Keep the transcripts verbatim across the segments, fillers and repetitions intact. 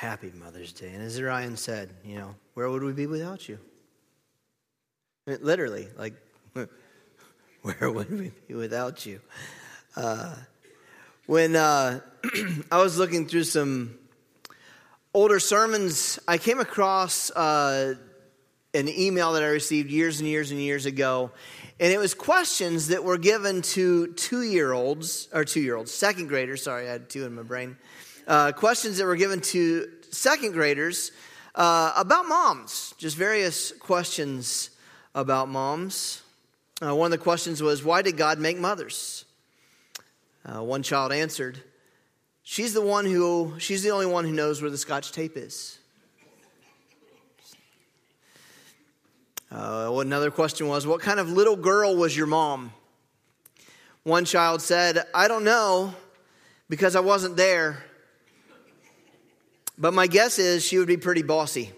Happy Mother's Day. And as Ryan said, you know, where would we be without you? Literally, like, where would we be without you? Uh, when uh, I was looking through some older sermons, I came across uh, an email that I received years and years and years ago. And it was questions that were given to two-year-olds, or two-year-olds, second graders. Sorry, I had two in my brain. Uh, questions that were given to second graders uh, about moms. Just various questions about moms. Uh, one of the questions was, why did God make mothers? Uh, one child answered, she's the one who, she's the only one who knows where the Scotch tape is. Uh, another question was, what kind of little girl was your mom? One child said, I don't know, because I wasn't there. But my guess is she would be pretty bossy.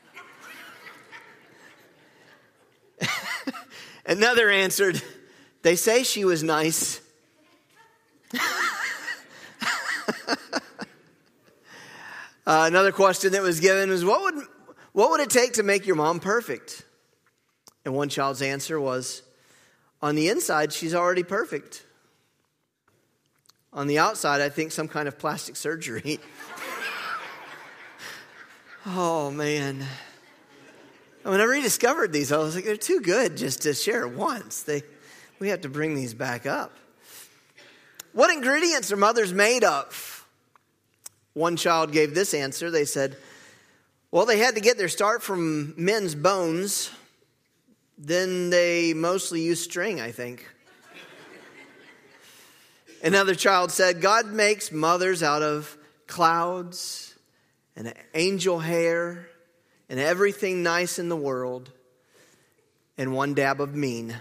Another answered, they say she was nice. uh, another question that was given was, what would, what would it take to make your mom perfect? And one child's answer was, on the inside, she's already perfect. On the outside, I think some kind of plastic surgery. Oh, man. When I rediscovered these, I was like, they're too good just to share once. They, we have to bring these back up. What ingredients are mothers made of? One child gave this answer. They said, well, they had to get their start from men's bones. Then they mostly use string, I think. Another child said, God makes mothers out of clouds and angel hair and everything nice in the world and one dab of mean.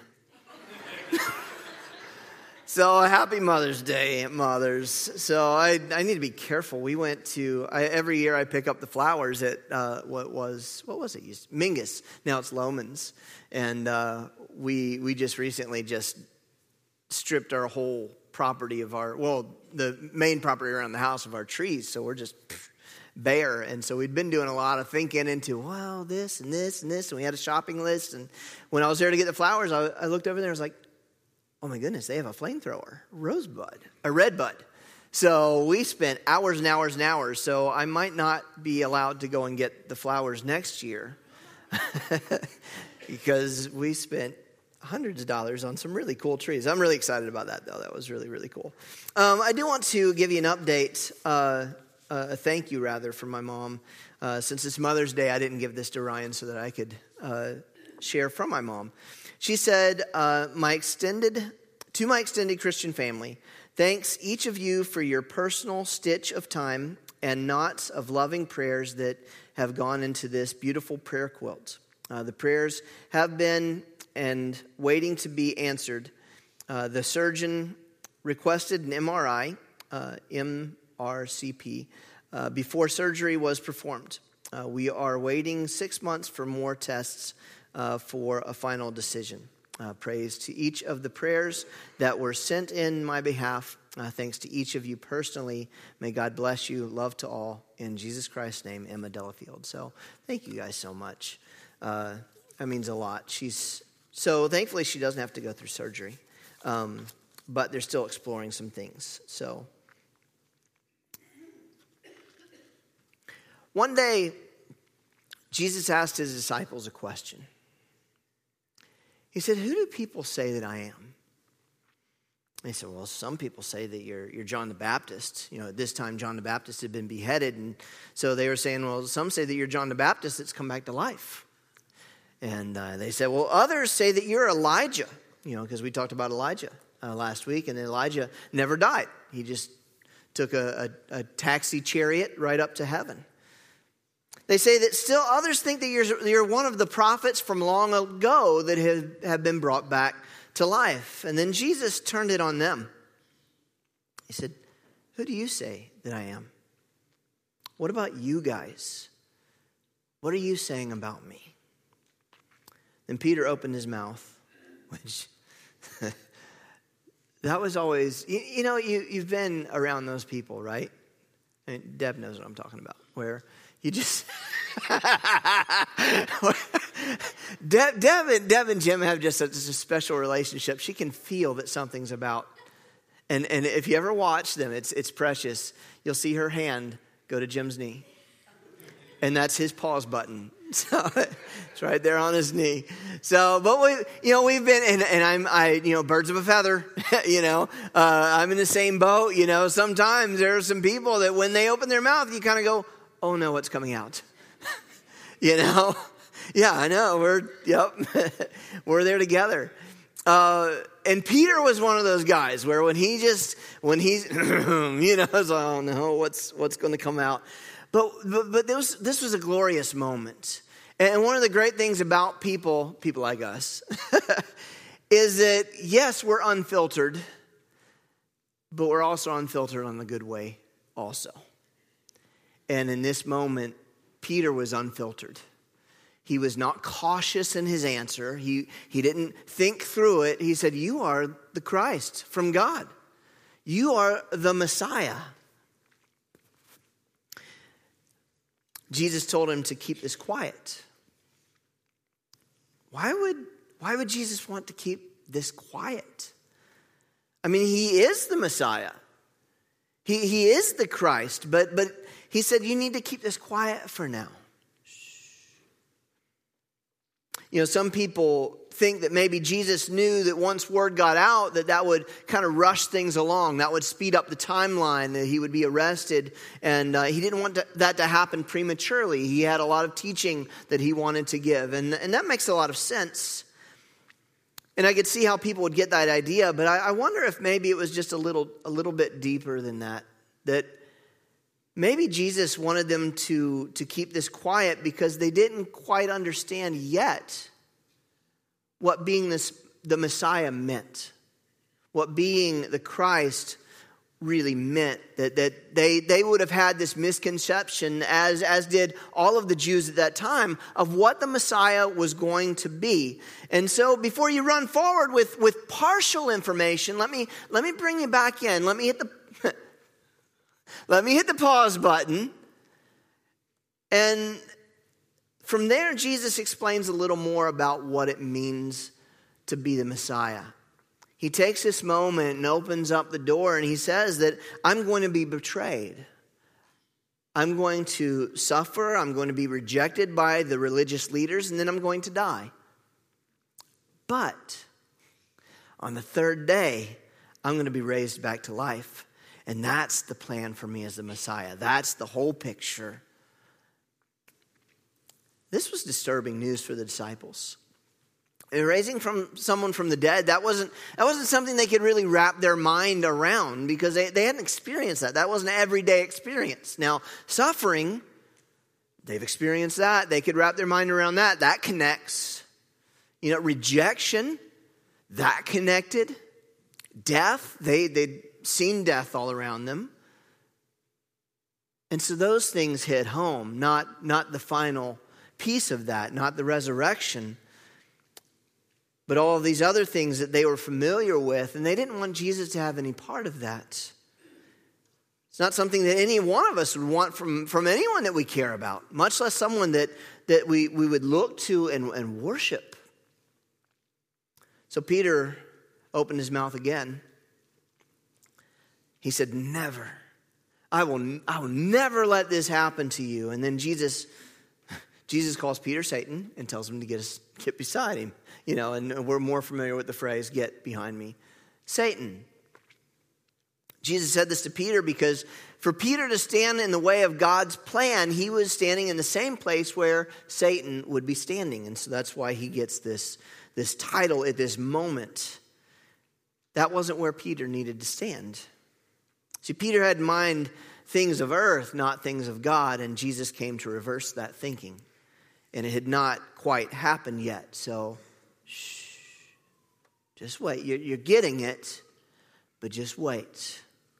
So happy Mother's Day, mothers. So I I need to be careful. We went to, I, every year I pick up the flowers at uh, what was, what was it? Mingus. Now it's Loman's. And uh, we we just recently just stripped our whole property of our, well, the main property around the house of our trees. So we're just pff, bare. And so we'd been doing a lot of thinking into, well, this and this and this. And we had a shopping list. And when I was there to get the flowers, I, I looked over there and I was like, oh my goodness, they have a flamethrower, rosebud, a redbud. So we spent hours and hours and hours. So I might not be allowed to go and get the flowers next year because we spent hundreds of dollars on some really cool trees. I'm really excited about that, though. That was really, really cool. Um, I do want to give you an update, uh, uh, a thank you, rather, from my mom. Uh, since it's Mother's Day, I didn't give this to Ryan so that I could uh, share from my mom. She said, uh, my extended, to my extended Christian family, thanks each of you for your personal stitch of time and knots of loving prayers that have gone into this beautiful prayer quilt. Uh, the prayers have been and waiting to be answered. Uh, the surgeon requested an M R I, uh, M R C P, uh, before surgery was performed. Uh, we are waiting six months for more tests Uh, for a final decision. Uh, praise to each of the prayers that were sent in my behalf. Uh, thanks to each of you personally. May God bless you. Love to all. In Jesus Christ's name, Emma Delafield. So thank you guys so much. Uh, that means a lot. She's so thankfully she doesn't have to go through surgery. Um, but they're still exploring some things. So one day, Jesus asked his disciples a question. He said, who do people say that I am? And he said, well, some people say that you're you're John the Baptist. You know, at this time, John the Baptist had been beheaded. And so they were saying, well, some say that you're John the Baptist that's come back to life. And uh, they said, well, others say that you're Elijah. You know, because we talked about Elijah uh, last week. And Elijah never died. He just took a, a, a taxi chariot right up to heaven. They say that still others think that you're, you're one of the prophets from long ago that have, have been brought back to life. And then Jesus turned it on them. He said, who do you say that I am? What about you guys? What are you saying about me? Then Peter opened his mouth, which that was always, you, you know, you, you've been around those people, right? And Deb knows what I'm talking about, where you just... Deb, Deb, and, Deb and Jim have just such a special relationship. She can feel that something's about. And and if you ever watch them, it's it's precious. You'll see her hand go to Jim's knee. And that's his pause button. So it's right there on his knee. So, but we, you know, we've been, and, and I'm, I, you know, birds of a feather, you know, uh, I'm in the same boat, you know, sometimes there are some people that when they open their mouth, you kind of go, oh no, what's coming out? You know? Yeah, I know. We're, yep, we're there together. Uh, and Peter was one of those guys where when he just, when he's, you know, it's like, oh no, what's, what's going to come out? But, but, but this, this was a glorious moment. And one of the great things about people, people like us, is that, yes, we're unfiltered, but we're also unfiltered on the good way also. And in this moment, Peter was unfiltered. He was not cautious in his answer. He, he didn't think through it. He said, you are the Christ from God. You are the Messiah. Jesus told him to keep this quiet. Why would, why would Jesus want to keep this quiet? I mean, he is the Messiah. He, he is the Christ, but, but he said, you need to keep this quiet for now. You know, some people think that maybe Jesus knew that once word got out that that would kind of rush things along. That would speed up the timeline, that he would be arrested. And uh, he didn't want to, that to happen prematurely. He had a lot of teaching that he wanted to give. And, and that makes a lot of sense. And I could see how people would get that idea. But I, I wonder if maybe it was just a little, a little bit deeper than that. That maybe Jesus wanted them to, to keep this quiet because they didn't quite understand yet what being this, the Messiah meant. What being the Christ really meant. That, that they, they would have had this misconception, as, as did all of the Jews at that time, of what the Messiah was going to be. And so before you run forward with, with partial information, let me, let me bring you back in. Let me hit the... Let me hit the pause button. And from there, Jesus explains a little more about what it means to be the Messiah. He takes this moment and opens up the door and he says that I'm going to be betrayed. I'm going to suffer. I'm going to be rejected by the religious leaders, and then I'm going to die. But on the third day, I'm going to be raised back to life. And that's the plan for me as the Messiah. That's the whole picture. This was disturbing news for the disciples. Raising from someone from the dead, that wasn't, that wasn't something they could really wrap their mind around because they, they hadn't experienced that. That wasn't an everyday experience. Now, suffering, they've experienced that. They could wrap their mind around that. That connects. You know, rejection, that connected. Death, they they'd seen death all around them. And so those things hit home, not, not the final piece of that, not the resurrection, but all of these other things that they were familiar with, and they didn't want Jesus to have any part of that. It's not something that any one of us would want from, from anyone that we care about, much less someone that, that we, we would look to and, and worship. So Peter opened his mouth again. He said, never. I will, I will never let this happen to you. And then Jesus, Jesus calls Peter Satan and tells him to get, us, get beside him. You know, and we're more familiar with the phrase, get behind me, Satan. Jesus said this to Peter because for Peter to stand in the way of God's plan, he was standing in the same place where Satan would be standing. And so that's why he gets this, this title at this moment. That wasn't where Peter needed to stand. See, Peter had in mind things of earth, not things of God, and Jesus came to reverse that thinking. And it had not quite happened yet, so shh, just wait. You're, you're getting it, but just wait.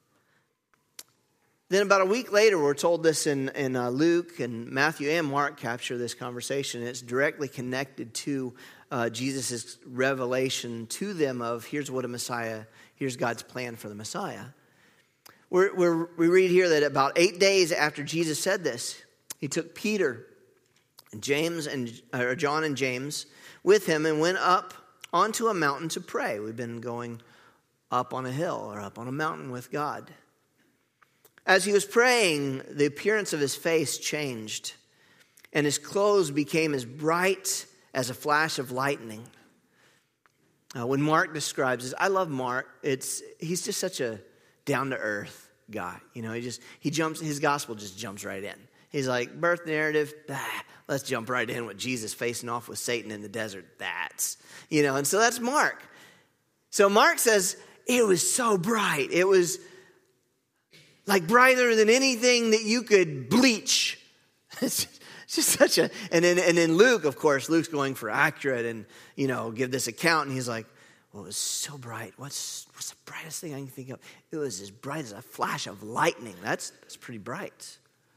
Then about a week later, we're told this in, in uh, Luke, and Matthew and Mark capture this conversation. And it's directly connected to uh, Jesus' revelation to them of here's what a Messiah, here's God's plan for the Messiah. we're, we're, we read here that about eight days after Jesus said this, he took Peter and James and or John and James with him and went up onto a mountain to pray. We've been going up on a hill or up on a mountain with God. As he was praying, the appearance of his face changed, and his clothes became as bright as a flash of lightning. Uh, when Mark describes this, I love Mark. It's he's just such a down-to-earth guy. You know, he just he jumps. His gospel just jumps right in. He's like, birth narrative. Ah, let's jump right in with Jesus facing off with Satan in the desert. That's you know, and so that's Mark. So Mark says it was so bright. It was like brighter than anything that you could bleach. It's just such a, and then and then Luke, of course, Luke's going for accurate and, you know, give this account. And he's like, well, it was so bright. What's what's the brightest thing I can think of? It was as bright as a flash of lightning. That's, that's pretty bright.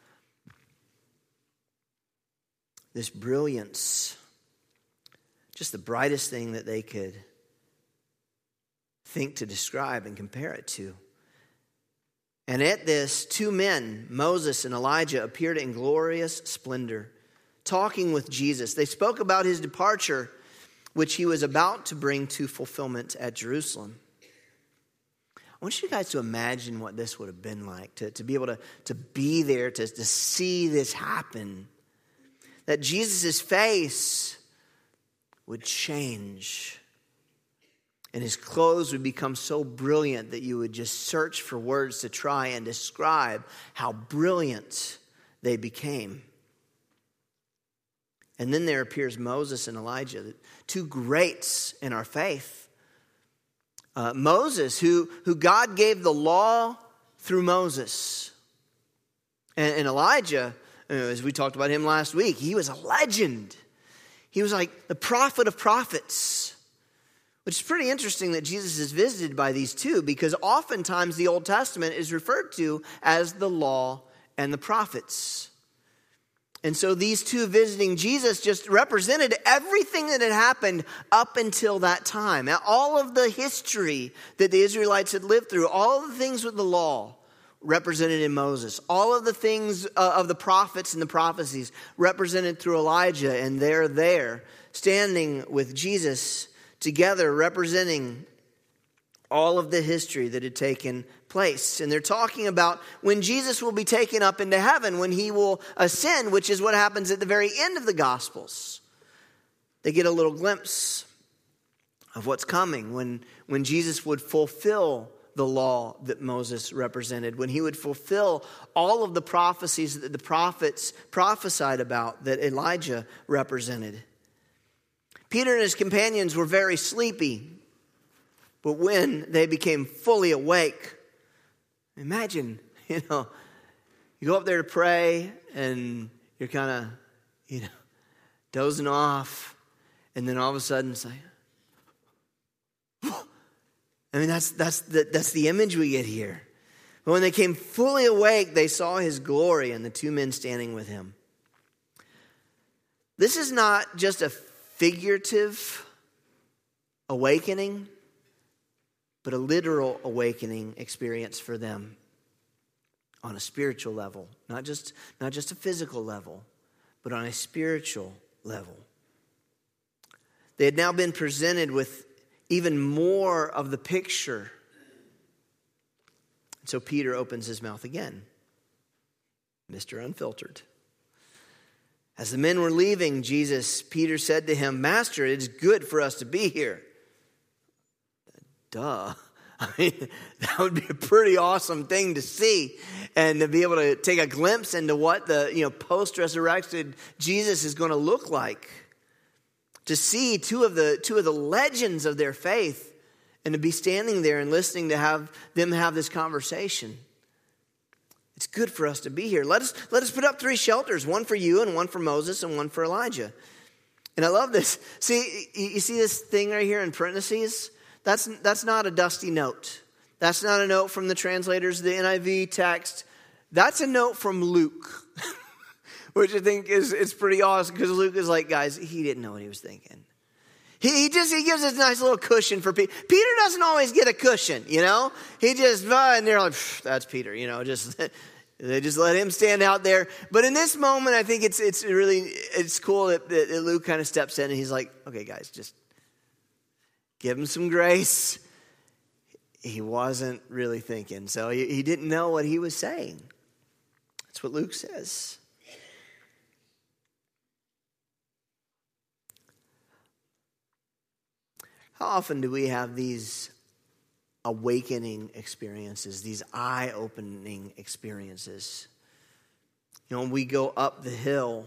This brilliance, just the brightest thing that they could think to describe and compare it to. And at this, two men, Moses and Elijah, appeared in glorious splendor, talking with Jesus. They spoke about his departure, which he was about to bring to fulfillment at Jerusalem. I want you guys to imagine what this would have been like, to, to be able to, to be there, to, to see this happen. That Jesus' face would change. And his clothes would become so brilliant that you would just search for words to try and describe how brilliant they became. And then there appears Moses and Elijah, two greats in our faith. Uh, Moses, who, who God gave the law through Moses. And, and Elijah, you know, as we talked about him last week, he was a legend. He was like the prophet of prophets. Which is pretty interesting that Jesus is visited by these two, because oftentimes the Old Testament is referred to as the law and the prophets. And so these two visiting Jesus just represented everything that had happened up until that time. Now, all of the history that the Israelites had lived through, all of the things with the law represented in Moses, all of the things uh, of the prophets and the prophecies represented through Elijah, and they're there standing with Jesus together, representing all of the history that had taken place. And they're talking about when Jesus will be taken up into heaven, when he will ascend, which is what happens at the very end of the Gospels. They get a little glimpse of what's coming when, when Jesus would fulfill the law that Moses represented, when he would fulfill all of the prophecies that the prophets prophesied about that Elijah represented. Peter and his companions were very sleepy, but when they became fully awake, imagine, you know, you go up there to pray and you're kind of, you know, dozing off, and then all of a sudden it's like, I mean, that's that's the, that's the image we get here. But when they came fully awake, they saw his glory and the two men standing with him. This is not just a figurative awakening, but a literal awakening experience for them on a spiritual level. Not just, not just a physical level, but on a spiritual level. They had now been presented with even more of the picture. And so Peter opens his mouth again. Mister Unfiltered. As the men were leaving Jesus, Peter said to him, Master, it is good for us to be here. Duh. I mean, that would be a pretty awesome thing to see, and to be able to take a glimpse into what the, you know, post-resurrected Jesus is going to look like. To see two of the two of the legends of their faith, and to be standing there and listening to have them have this conversation. It's good for us to be here. Let us let us put up three shelters, one for you and one for Moses and one for Elijah. And I love this. See, you see this thing right here in parentheses? That's that's not a dusty note. That's not a note from the translators of the N I V text. That's a note from Luke, which I think is, is pretty awesome, because Luke is like, guys, he didn't know what he was thinking. He, he just, he gives us a nice little cushion for Peter. Peter doesn't always get a cushion, you know? He just, uh, and they're like, that's Peter, you know, just, they just let him stand out there. But in this moment, I think it's it's really, it's cool that, that Luke kind of steps in and he's like, okay, guys, just give him some grace. He wasn't really thinking, so he, he didn't know what he was saying. That's what Luke says. How often do we have these awakening experiences, these eye-opening experiences? You know, we go up the hill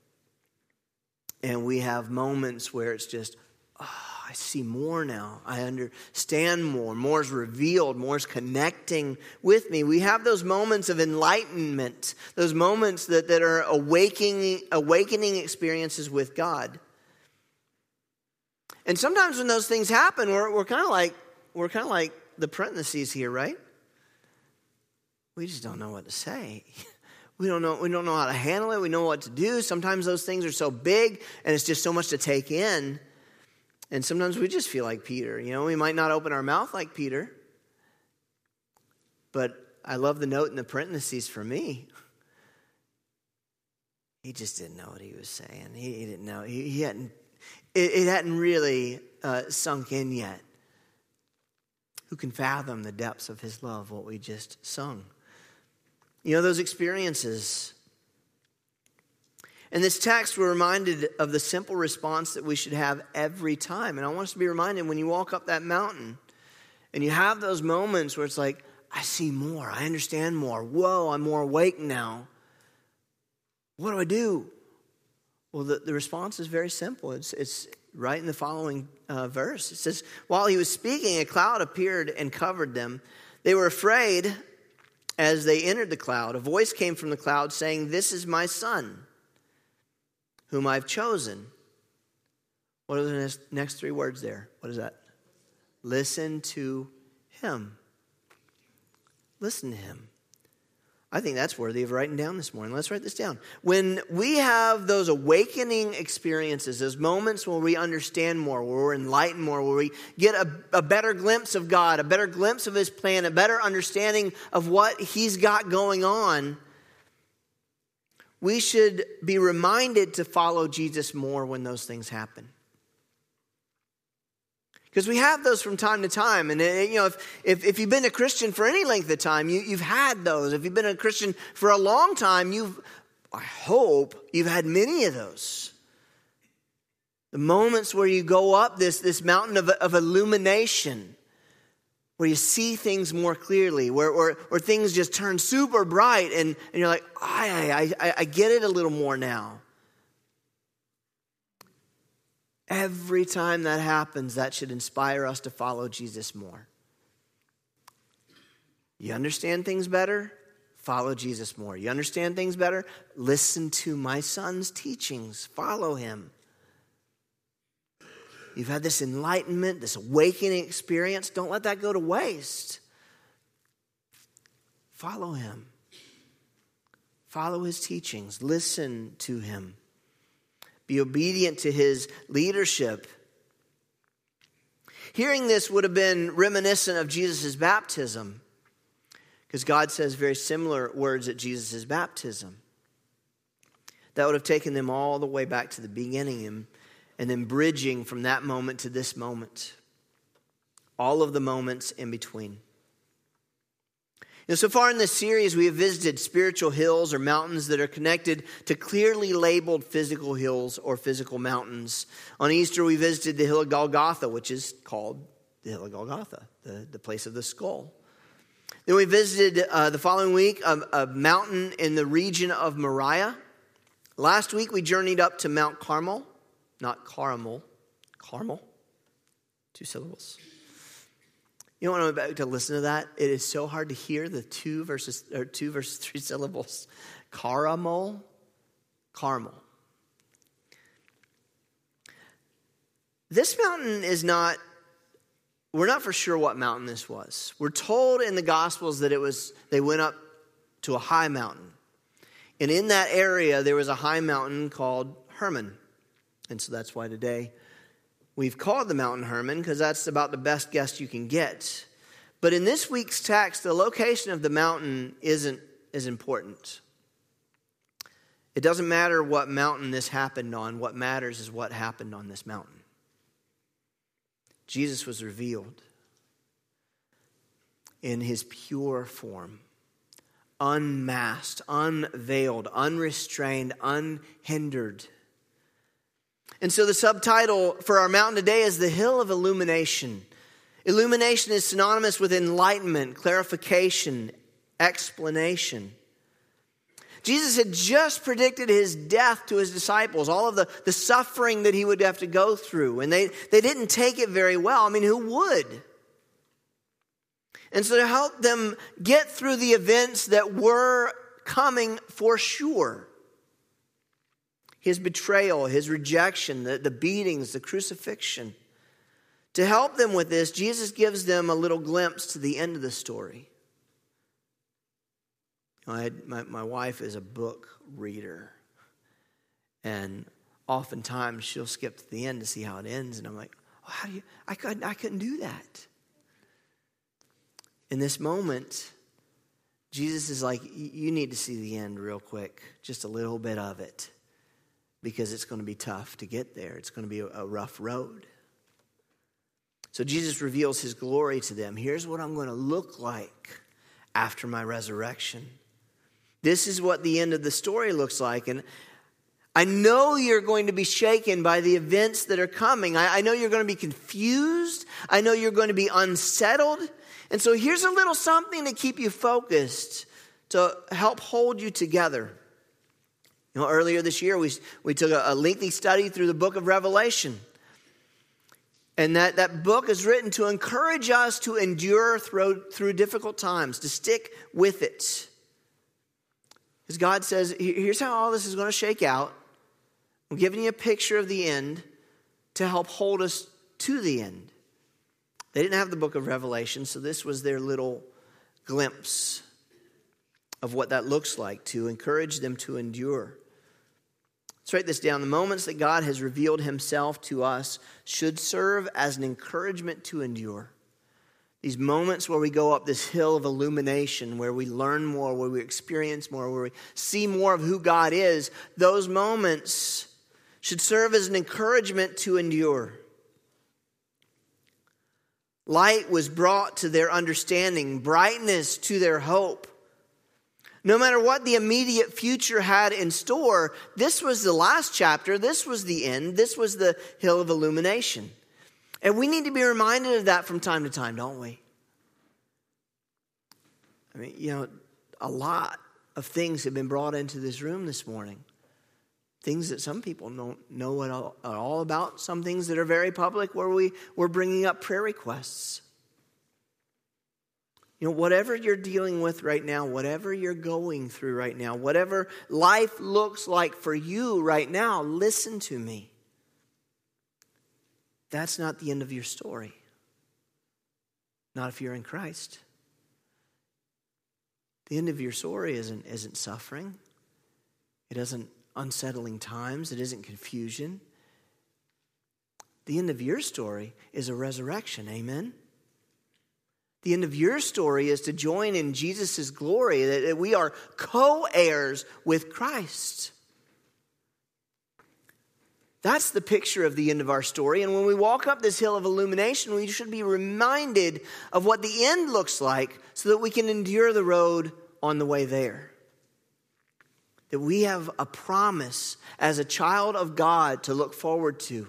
and we have moments where it's just, oh, I see more now. I understand more. More is revealed. More is connecting with me. We have those moments of enlightenment, those moments that, that are awakening, awakening experiences with God. And sometimes when those things happen, we're, we're kind of like we're kind of like the parentheses here, right? We just don't know what to say. We don't know. We don't know how to handle it. We know what to do. Sometimes those things are so big, and it's just so much to take in. And sometimes we just feel like Peter. You know, we might not open our mouth like Peter, but I love the note in the parentheses for me. He just didn't know what he was saying. He, he didn't know. He, he hadn't. It, it hadn't really uh, sunk in yet. Who can fathom the depths of his love, what we just sung? You know, those experiences. In this text, we're reminded of the simple response that we should have every time. And I want us to be reminded when you walk up that mountain and you have those moments where it's like, I see more, I understand more. Whoa, I'm more awake now. What do I do? Well, the, the response is very simple. It's, it's right in the following uh, verse. It says, while he was speaking, a cloud appeared and covered them. They were afraid as they entered the cloud. A voice came from the cloud saying, this is my son, whom I've chosen. What are the next, next three words there? What is that? Listen to him. Listen to him. I think that's worthy of writing down this morning. Let's write this down. When we have those awakening experiences, those moments where we understand more, where we're enlightened more, where we get a, a better glimpse of God, a better glimpse of his plan, a better understanding of what he's got going on, we should be reminded to follow Jesus more when those things happen. Because we have those from time to time. And, you know, if, if, if you've been a Christian for any length of time, you, you've had those. If you've been a Christian for a long time, you've, I hope, you've had many of those. The moments where you go up this, this mountain of, of illumination, where you see things more clearly, where, where, where things just turn super bright, and, and you're like, I, I, I get it a little more now. Every time that happens, that should inspire us to follow Jesus more. You understand things better? Follow Jesus more. You understand things better? Listen to my son's teachings. Follow him. You've had this enlightenment, this awakening experience. Don't let that go to waste. Follow him. Follow his teachings. Listen to him. Be obedient to his leadership. Hearing this would have been reminiscent of Jesus' baptism, because God says very similar words at Jesus' baptism. That would have taken them all the way back to the beginning and, and then bridging from that moment to this moment. All of the moments in between. You know, so far in this series, we have visited spiritual hills or mountains that are connected to clearly labeled physical hills or physical mountains. On Easter, we visited the hill of Golgotha, which is called the hill of Golgotha, the, the place of the skull. Then we visited uh, the following week a, a mountain in the region of Moriah. Last week, we journeyed up to Mount Carmel, not Carmel, Carmel, two syllables. You know, when I'm about to listen to that, it is so hard to hear the two verses or two versus three syllables. Caramel, Carmel. This mountain is not, we're not for sure what mountain this was. We're told in the Gospels that it was, they went up to a high mountain. And in that area, there was a high mountain called Hermon. And so that's why today We've called the mountain Hermon because that's about the best guess you can get. But in this week's text, the location of the mountain isn't as important. It doesn't matter what mountain this happened on. What matters is what happened on this mountain. Jesus was revealed in his pure form, unmasked, unveiled, unrestrained, unhindered. And so the subtitle for our mountain today is The Hill of Illumination. Illumination is synonymous with enlightenment, clarification, explanation. Jesus had just predicted his death to his disciples, all of the, the suffering that he would have to go through. And they, they didn't take it very well. I mean, who would? And so to help them get through the events that were coming for sure, his betrayal, his rejection, the, the beatings, the crucifixion, to help them with this, Jesus gives them a little glimpse to the end of the story. I had, my, my wife is a book reader, and oftentimes she'll skip to the end to see how it ends, and I'm like, oh, how do you? I couldn't, I couldn't do that. In this moment, Jesus is like, you need to see the end real quick, just a little bit of it, because it's going to be tough to get there. It's going to be a, a rough road. So Jesus reveals his glory to them. Here's what I'm going to look like after my resurrection. This is what the end of the story looks like. And I know you're going to be shaken by the events that are coming. I, I know you're going to be confused. I know you're going to be unsettled. And so here's a little something to keep you focused, to help hold you together. You know, earlier this year, we, we took a, a lengthy study through the book of Revelation. And that, that book is written to encourage us to endure through, through difficult times, to stick with it. Because God says, here's how all this is going to shake out. I'm giving you a picture of the end to help hold us to the end. They didn't have the book of Revelation, so this was their little glimpse of what that looks like, to encourage them to endure. Let's write this down. The moments that God has revealed himself to us should serve as an encouragement to endure. These moments where we go up this hill of illumination, where we learn more, where we experience more, where we see more of who God is, those moments should serve as an encouragement to endure. Light was brought to their understanding, brightness to their hope. No matter what the immediate future had in store, this was the last chapter, this was the end, this was the hill of illumination. And we need to be reminded of that from time to time, don't we? I mean, you know, a lot of things have been brought into this room this morning. Things that some people don't know at all, at all about. Some things that are very public where we, we're bringing up prayer requests. You know, whatever you're dealing with right now, whatever you're going through right now, whatever life looks like for you right now, listen to me. That's not the end of your story. Not if you're in Christ. The end of your story isn't, isn't suffering. It isn't unsettling times. It isn't confusion. The end of your story is a resurrection. Amen? The end of your story is to join in Jesus' glory, that we are co-heirs with Christ. That's the picture of the end of our story. And when we walk up this hill of illumination, we should be reminded of what the end looks like so that we can endure the road on the way there. That we have a promise as a child of God to look forward to.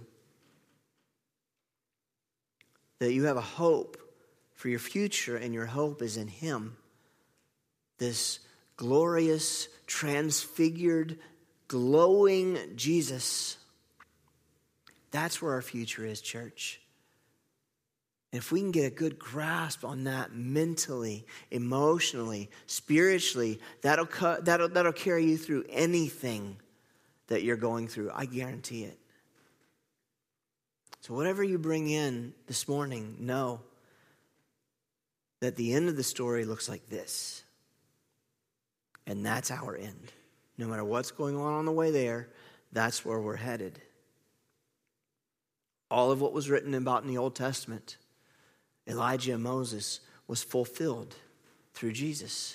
That you have a hope for your future, and your hope is in Him. This glorious, transfigured, glowing Jesus. That's where our future is, church. And if we can get a good grasp on that mentally, emotionally, spiritually, that'll, that'll, that'll carry you through anything that you're going through. I guarantee it. So whatever you bring in this morning, know that the end of the story looks like this. And that's our end. No matter what's going on on the way there, that's where we're headed. All of what was written about in the Old Testament, Elijah and Moses, was fulfilled through Jesus.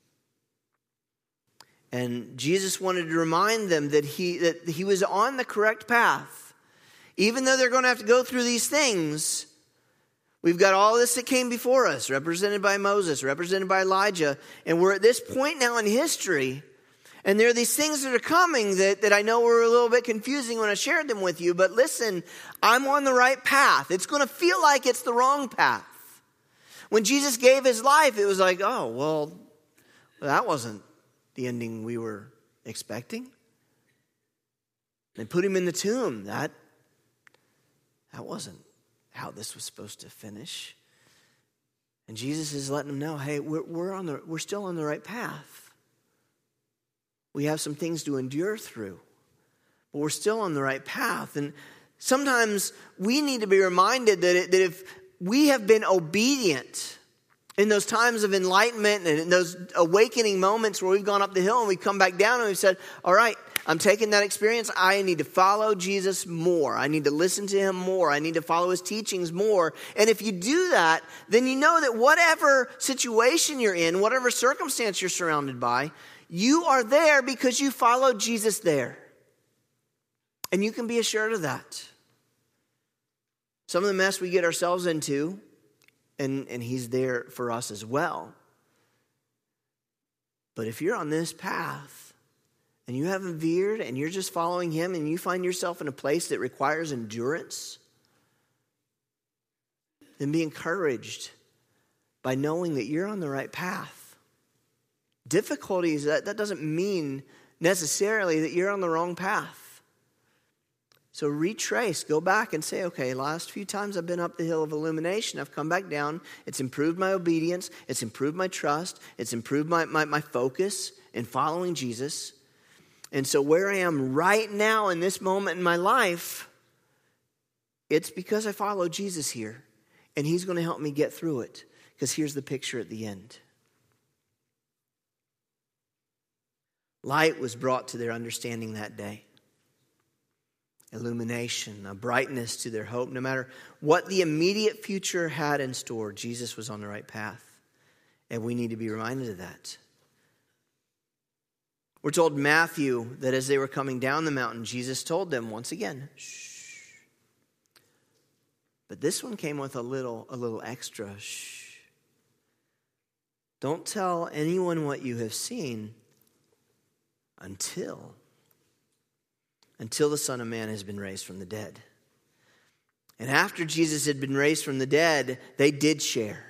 And Jesus wanted to remind them that he, that he was on the correct path. Even though they're going to have to go through these things, we've got all this that came before us, represented by Moses, represented by Elijah, and we're at this point now in history. And there are these things that are coming that, that I know were a little bit confusing when I shared them with you. But listen, I'm on the right path. It's going to feel like it's the wrong path. When Jesus gave his life, it was like, oh, well, that wasn't the ending we were expecting. They put him in the tomb. That, that wasn't how this was supposed to finish. And Jesus is letting them know, hey, we're, we're, on the, we're still on the right path. We have some things to endure through, but we're still on the right path. And sometimes we need to be reminded that, it, that if we have been obedient in those times of enlightenment and in those awakening moments where we've gone up the hill and we come back down and we've said, all right, I'm taking that experience. I need to follow Jesus more. I need to listen to him more. I need to follow his teachings more. And if you do that, then you know that whatever situation you're in, whatever circumstance you're surrounded by, you are there because you followed Jesus there. And you can be assured of that. Some of the mess we get ourselves into, and, and he's there for us as well. But if you're on this path, and you haven't veered, and you're just following him, and you find yourself in a place that requires endurance, then be encouraged by knowing that you're on the right path. Difficulties, that, that doesn't mean necessarily that you're on the wrong path. So retrace, go back and say, okay, last few times I've been up the hill of illumination, I've come back down. It's improved my obedience. It's improved my trust. It's improved my, my, my focus in following Jesus. And so where I am right now in this moment in my life, it's because I follow Jesus here. And he's going to help me get through it. Because here's the picture at the end. Light was brought to their understanding that day. Illumination, a brightness to their hope. No matter what the immediate future had in store, Jesus was on the right path. And we need to be reminded of that. We're told in Matthew that as they were coming down the mountain, Jesus told them once again, shh. But this one came with a little, a little extra shh. Don't tell anyone what you have seen until, until the Son of Man has been raised from the dead. And after Jesus had been raised from the dead, they did share.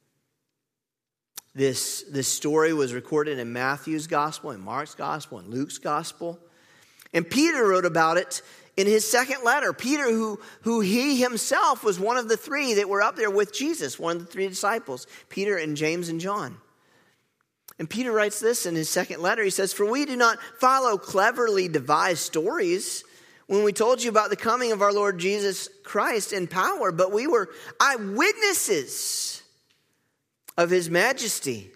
This, this story was recorded in Matthew's gospel, in Mark's gospel, in Luke's gospel. And Peter wrote about it in his second letter. Peter, who, who he himself was one of the three that were up there with Jesus, one of the three disciples, Peter and James and John. And Peter writes this in his second letter. He says, "For we do not follow cleverly devised stories when we told you about the coming of our Lord Jesus Christ in power, but we were eyewitnesses of his majesty.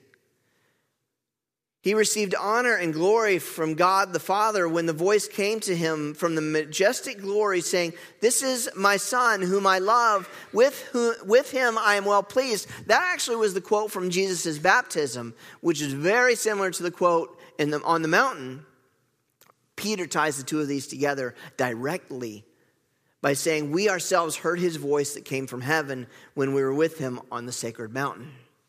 He received honor and glory from God the Father when the voice came to him from the majestic glory saying, 'This is my Son whom I love. With whom, with him I am well pleased.'" That actually was the quote from Jesus' baptism, which is very similar to the quote in the, on the mountain. Peter ties the two of these together directly by saying, "We ourselves heard his voice that came from heaven when we were with him on the sacred mountain."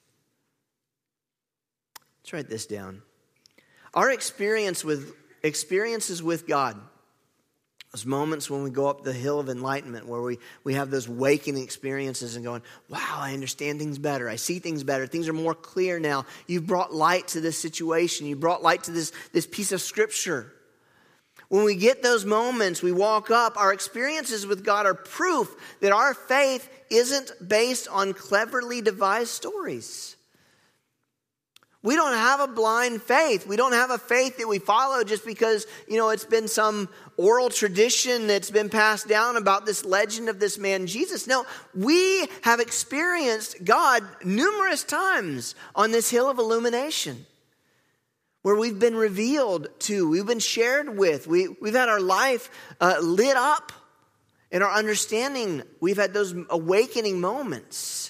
Let's write this down. Our experience with experiences with God, those moments when we go up the hill of enlightenment, where we, we have those waking experiences and going, wow, I understand things better. I see things better. Things are more clear now. You've brought light to this situation. You brought light to this, this piece of scripture. When we get those moments, we walk up, our experiences with God are proof that our faith isn't based on cleverly devised stories. We don't have a blind faith. We don't have a faith that we follow just because, you know, it's been some oral tradition that's been passed down about this legend of this man Jesus. No, we have experienced God numerous times on this hill of illumination where we've been revealed to, we've been shared with, we, we've had our life uh, lit up In our understanding, we've had those awakening moments.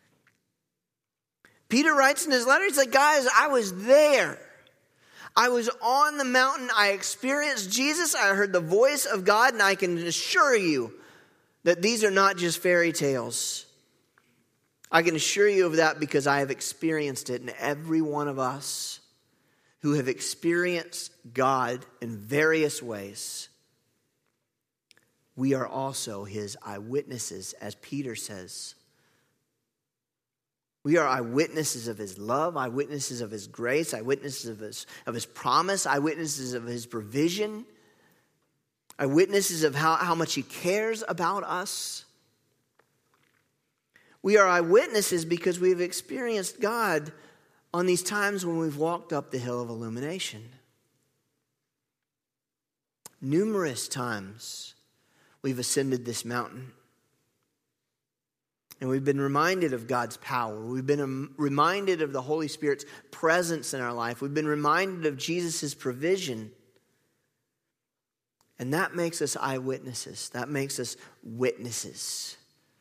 Peter writes in his letter, he's like, guys, I was there. I was on the mountain. I experienced Jesus. I heard the voice of God, and I can assure you that these are not just fairy tales. I can assure you of that because I have experienced it, and every one of us who have experienced God in various ways, we are also his eyewitnesses, as Peter says. We are eyewitnesses of his love, eyewitnesses of his grace, eyewitnesses of his, of his promise, eyewitnesses of his provision, eyewitnesses of how, how much he cares about us. We are eyewitnesses because we've experienced God on these times when we've walked up the hill of illumination. Numerous times we've ascended this mountain. And we've been reminded of God's power. We've been reminded of the Holy Spirit's presence in our life. We've been reminded of Jesus' provision. And that makes us eyewitnesses. That makes us witnesses.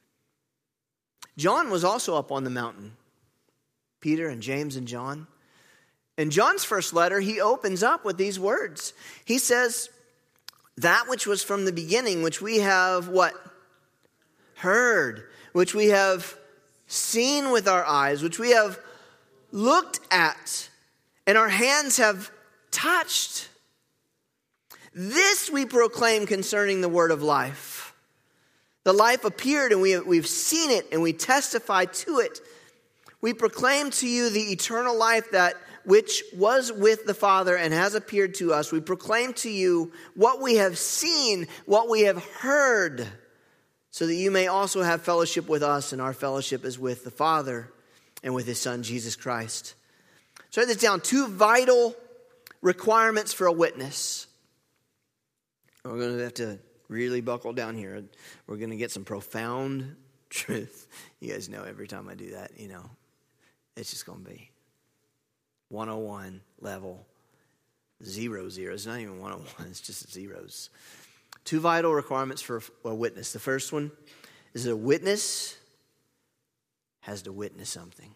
John was also up on the mountain. Peter and James and John. In John's first letter, he opens up with these words. He says, that which was from the beginning, which we have what? Heard. Which we have seen with our eyes. Which we have looked at. And our hands have touched. This we proclaim concerning the word of life. The life appeared and we have, we've seen it and we testify to it. We proclaim to you the eternal life that which was with the Father and has appeared to us. We proclaim to you what we have seen, what we have heard, so that you may also have fellowship with us, and our fellowship is with the Father and with his Son, Jesus Christ. So write this down. Two vital requirements for a witness. We're going to have to really buckle down here. We're going to get some profound truth. You guys know every time I do that, you know, it's just going to be one oh one level, zero zero. It's not even one oh one, it's just zeros. Two vital requirements for a witness. The first one is that a witness has to witness something.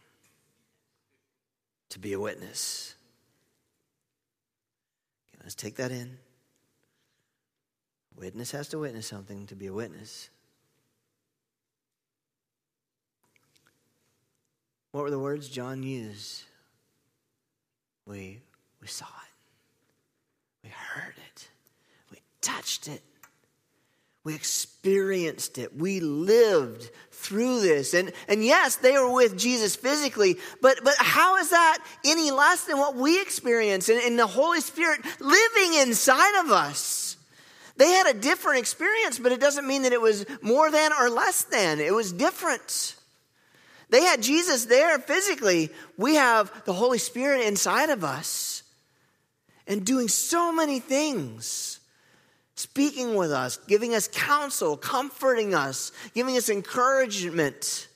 To be a witness. Okay, let's take that in. Witness has to witness something to be a witness. What were the words John used? We, we saw it. We heard it. We touched it. We experienced it. We lived through this. And, and yes, they were with Jesus physically, but, but how is that any less than what we experience in, in the Holy Spirit living inside of us? They had a different experience, but it doesn't mean that it was more than or less than. It was different. They had Jesus there physically. We have the Holy Spirit inside of us and doing so many things. Speaking with us, giving us counsel, comforting us, giving us encouragement.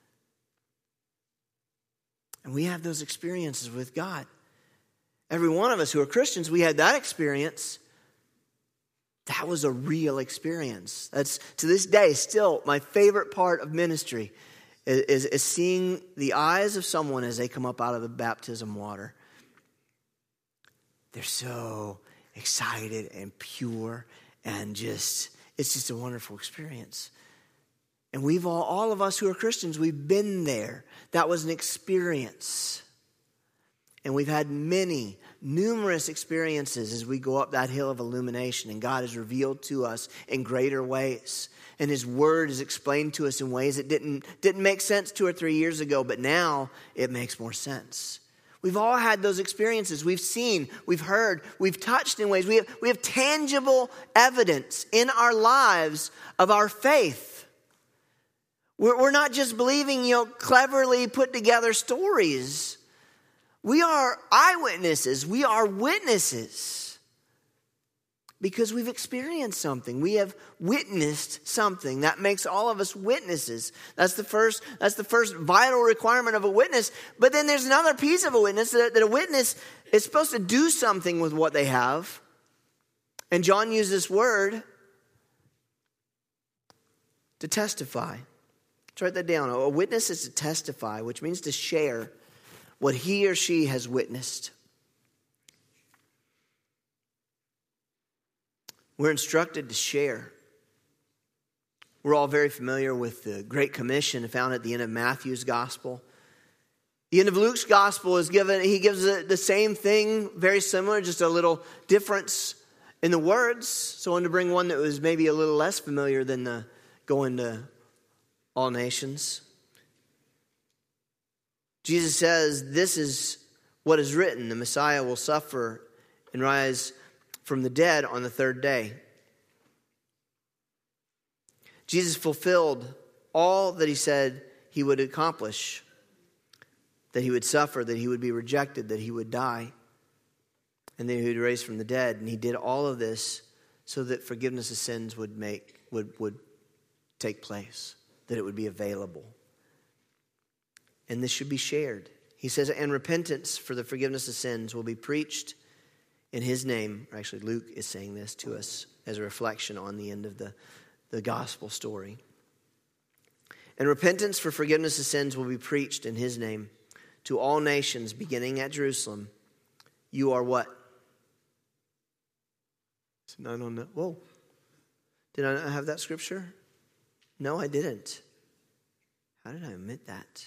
And we have those experiences with God. Every one of us who are Christians, we had that experience. That was a real experience. That's, to this day, still my favorite part of ministry is, is, is seeing the eyes of someone as they come up out of the baptism water. They're so excited and pure and just, it's just a wonderful experience. And we've all, all of us who are Christians, we've been there. That was an experience. And we've had many, numerous experiences as we go up that hill of illumination, and God has revealed to us in greater ways. And his word is explained to us in ways that didn't, didn't make sense two or three years ago, but now it makes more sense. We've all had those experiences. We've seen, we've heard, we've touched in ways. We have, we have tangible evidence in our lives of our faith. We're, we're not just believing, you know, cleverly put together stories. We are eyewitnesses. We are witnesses. Because we've experienced something. We have witnessed something. That makes all of us witnesses. That's the first, that's the first vital requirement of a witness. But then there's another piece of a witness, that, that a witness is supposed to do something with what they have. And John used this word. to testify. Let's write that down. A witness is to testify, which means to share what he or she has witnessed. We're instructed to share. We're all very familiar with the Great Commission found at the end of Matthew's Gospel. The end of Luke's Gospel is given, he gives the same thing, very similar, just a little difference in the words. So I wanted to bring one that was maybe a little less familiar than the going to all nations. Jesus says, this is what is written. The Messiah will suffer and rise from the dead on the third day. Jesus fulfilled all that he said he would accomplish. That he would suffer, that he would be rejected, that he would die, and that he would rise from the dead. And he did all of this so that forgiveness of sins would make would, would take place, that it would be available. And this should be shared. He says, and repentance for the forgiveness of sins will be preached in his name. Or actually, Luke is saying this to us as a reflection on the end of the, the gospel story. And repentance for forgiveness of sins will be preached in his name to all nations, beginning at Jerusalem. You are what? It's not on the, whoa. Did I not have that scripture? No, I didn't. How did I omit that?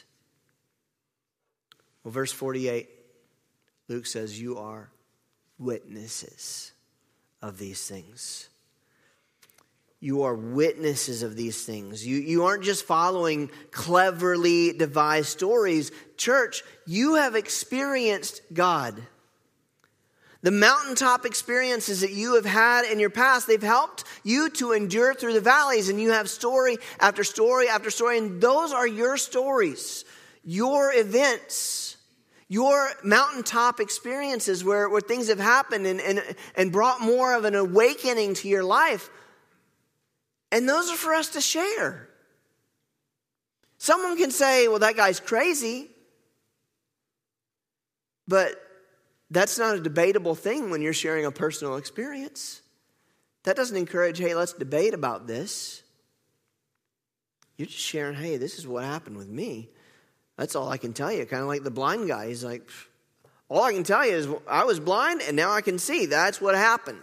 Well, verse forty-eight, Luke says, you are witnesses of these things. You are witnesses of these things. You, you aren't just following cleverly devised stories. Church, you have experienced God. The mountaintop experiences that you have had in your past, they've helped you to endure through the valleys, and you have story after story after story, and those are your stories, your events, your mountaintop experiences where, where things have happened and, and, and brought more of an awakening to your life. And those are for us to share. Someone can say, well, that guy's crazy. But that's not a debatable thing when you're sharing a personal experience. That doesn't encourage, hey, let's debate about this. You're just sharing, hey, this is what happened with me. That's all I can tell you. Kind of like the blind guy. He's like, all I can tell you is I was blind and now I can see. That's what happened.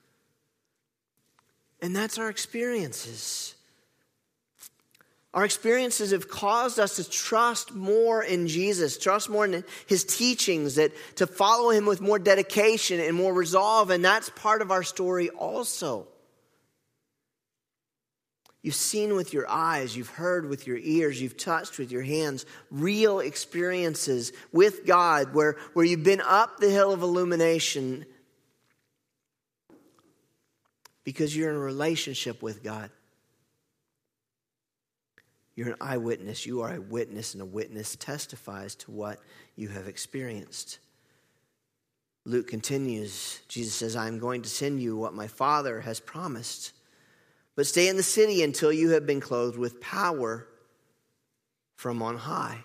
And that's our experiences. Our experiences have caused us to trust more in Jesus, trust more in his teachings, that to follow him with more dedication and more resolve, and that's part of our story also. You've seen with your eyes, you've heard with your ears, you've touched with your hands, real experiences with God where, where you've been up the hill of illumination because you're in a relationship with God. You're an eyewitness. You are a witness, and a witness testifies to what you have experienced. Luke continues. Jesus says, I am going to send you what my Father has promised. But stay in the city until you have been clothed with power from on high.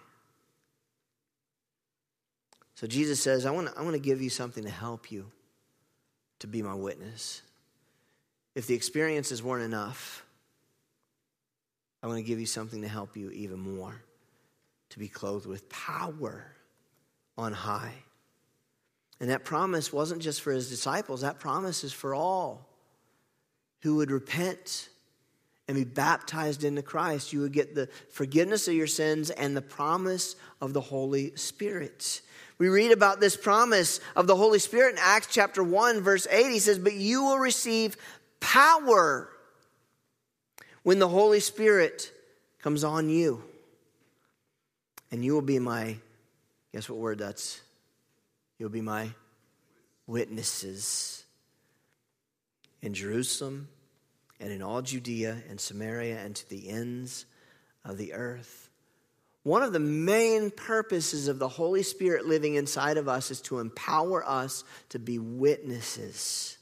So Jesus says, I want to, I want to give you something to help you to be my witness. If the experiences weren't enough, I want to give you something to help you even more, to be clothed with power on high. And that promise wasn't just for his disciples. That promise is for all who would repent and be baptized into Christ. You would get the forgiveness of your sins and the promise of the Holy Spirit. We read about this promise of the Holy Spirit in Acts chapter one, verse eight. He says, but you will receive power when the Holy Spirit comes on you. And you will be my, guess what word that's? You'll be my witnesses in Jerusalem and in all Judea and Samaria and to the ends of the earth. One of the main purposes of the Holy Spirit living inside of us is to empower us to be witnesses.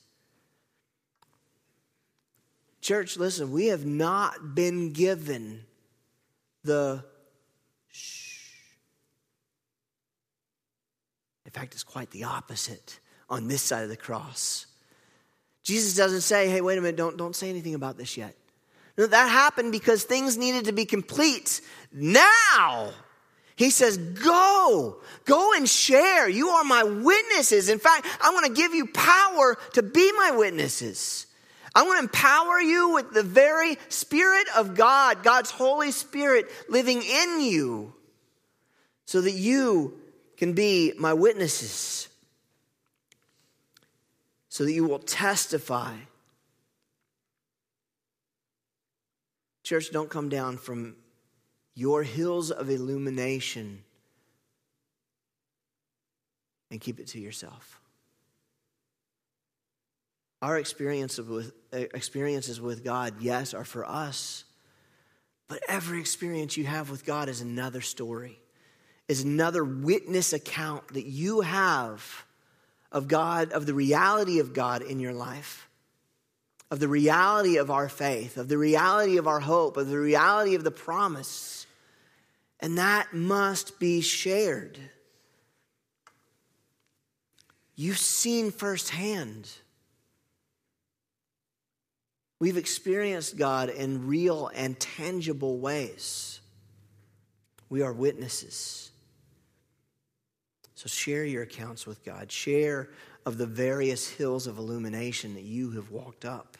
Church, listen, we have not been given the shh. In fact, it's quite the opposite on this side of the cross. Jesus doesn't say, hey, wait a minute, don't, don't say anything about this yet. No, that happened because things needed to be complete. Now, he says, go, go and share. You are my witnesses. In fact, I want to give you power to be my witnesses. I want to empower you with the very Spirit of God, God's Holy Spirit living in you, so that you can be my witnesses, so that you will testify. Church, don't come down from your hills of illumination and keep it to yourself. Our experiences with, experiences with God, yes, are for us. But every experience you have with God is another story, is another witness account that you have of God, of the reality of God in your life, of the reality of our faith, of the reality of our hope, of the reality of the promise. And that must be shared. You've seen firsthand. We've experienced God in real and tangible ways. We are witnesses. So share your accounts with God. Share of the various hills of illumination that you have walked up.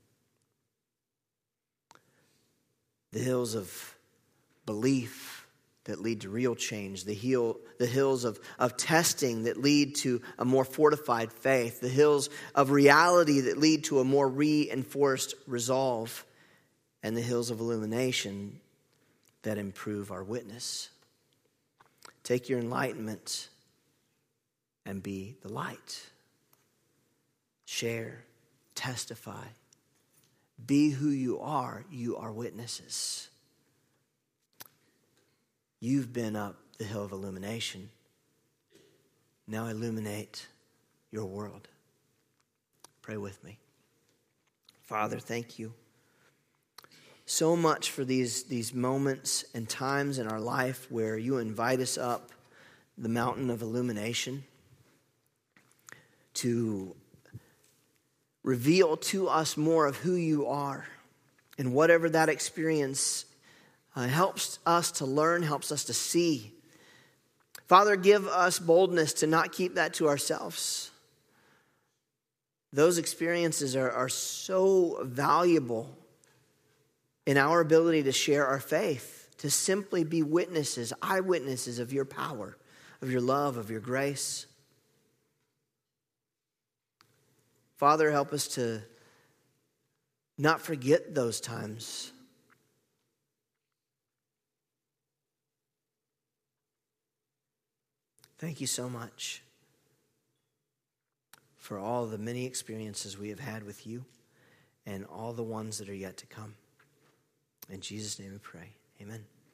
The hills of belief that lead to real change. The, hill, the hills of, of testing that lead to a more fortified faith. The hills of reality that lead to a more reinforced resolve. And the hills of illumination that improve our witness. Take your enlightenment and be the light. Share, testify. Be who you are. You are witnesses. You've been up the hill of illumination. Now illuminate your world. Pray with me. Father, thank you so much for these, these moments and times in our life where you invite us up the mountain of illumination to reveal to us more of who you are. And whatever that experience uh, helps us to learn, helps us to see. Father, give us boldness to not keep that to ourselves. Those experiences are, are so valuable in our ability to share our faith, to simply be witnesses, eyewitnesses of your power, of your love, of your grace. Father, help us to not forget those times. Thank you so much for all the many experiences we have had with you and all the ones that are yet to come. In Jesus' name we pray. Amen.